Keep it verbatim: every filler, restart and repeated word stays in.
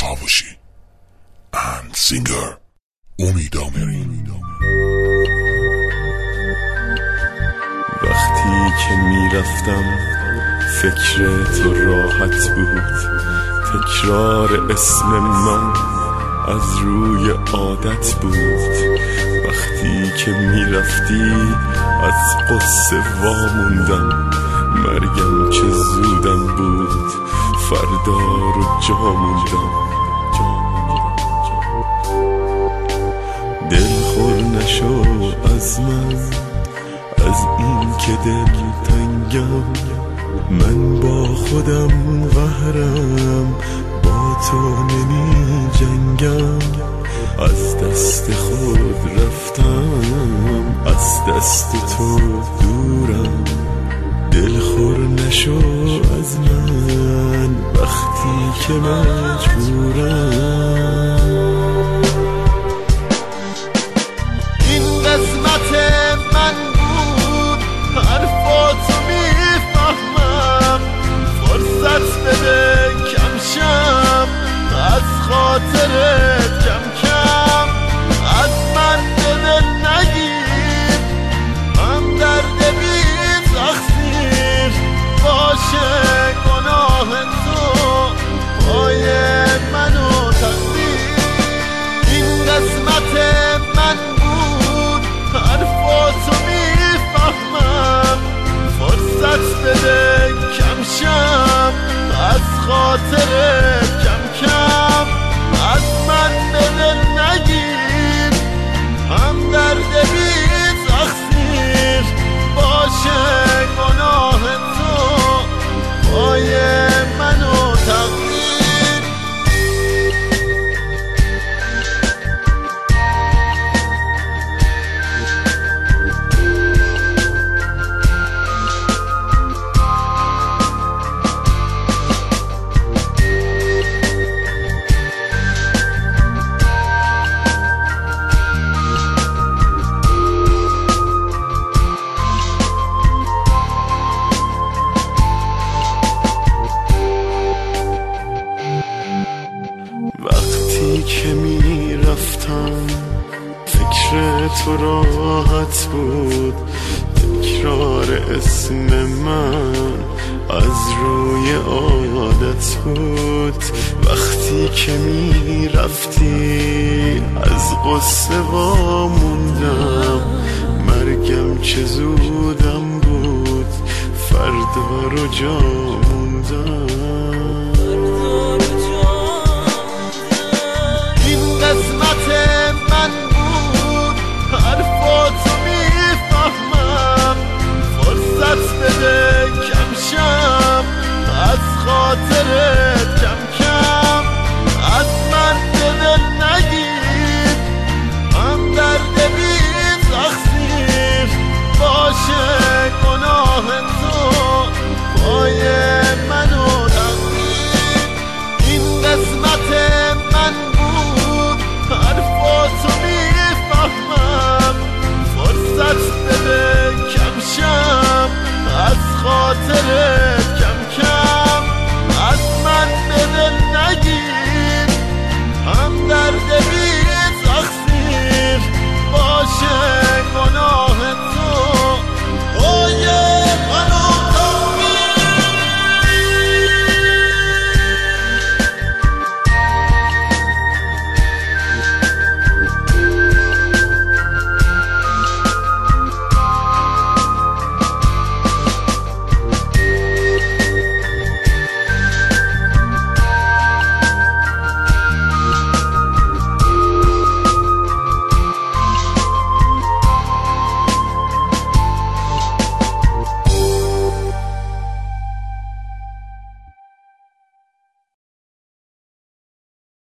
Kavushi and singer امید آمری. وقتی که میرفتم فکر تو راحت بود، تکرار اسم من از روی عادت بود. وقتی که میرفتی از قصه واموندم، مرگم چه زودم بود، فردا رو جا موندم. دل خور نشو از من، از این که دل تنگم، من با خودم قهرم، با تو نمی جنگم. از دست خود رفتم، از دست تو دورم. دل خور نشو از من وقتی که مجبورم. این قسمت من بود، حرفاتو میفهمم. فرصت بده کم شم، از خاطرت کم کم. از من دل نگیر، هم درد بی تقصیر باشه گناه تو، پای منو تقدیر. این قسمت من بود، حرفاتو میفهمم. فرصت بده کم شم، از خاطرت کم کم. از من دل نگیر، هم درد بی تقصیر باشه گناه تو، پای منو تقدیر. وقتی که می رفتم فکر تو راحت بود، تکرار اسم من از روی عادت بود. وقتی که می رفتی از قصه واموندم، مرگم چه زودم بود، فردا رو جا موندم. قسمت من بود، حرفاتو میفهمم. فرصت بده کم شم، از خاطر